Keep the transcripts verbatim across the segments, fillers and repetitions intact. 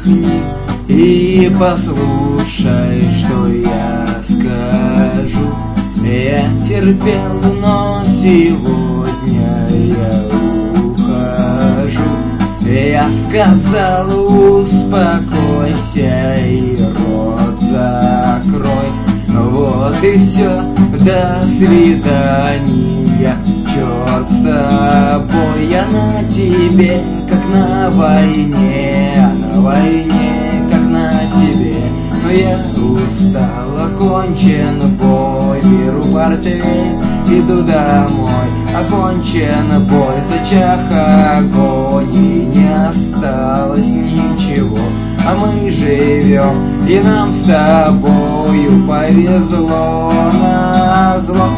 Притихни и послушай, что я скажу. Я терпел, но сегодня я ухожу. Я сказал, успокойся и рот закрой. Вот и все, до свидания, черт с тобой. Я на тебе, как на войне, а на войне, как на тебе. Но я устал, окончен бой, беру портфель, иду домой. Окончен бой, зачах огонь, и не осталось ничего. А мы живем, и нам с тобою повезло назло.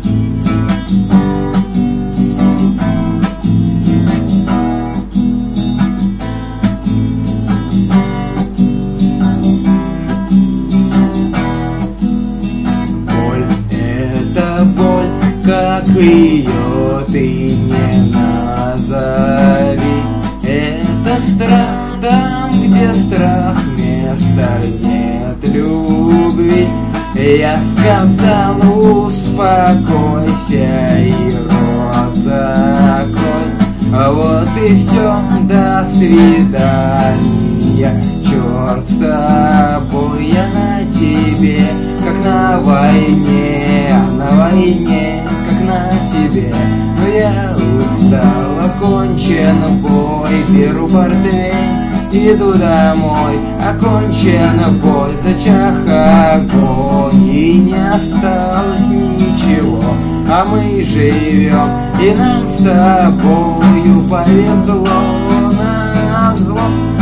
Боль — это боль, как ее ты не назови. Это страх там, где страх, места нет любви. Я сказал, успокойся и рот закрой. Вот и все, до свидания, черт с тобой. Я на тебе, как на войне, а на войне, как на тебе. Но я устал, окончен бой, беру портфель, иду домой. Окончен бой, зачах огонь, и не осталось ничего. А мы живем, и нам с тобою повезло назло.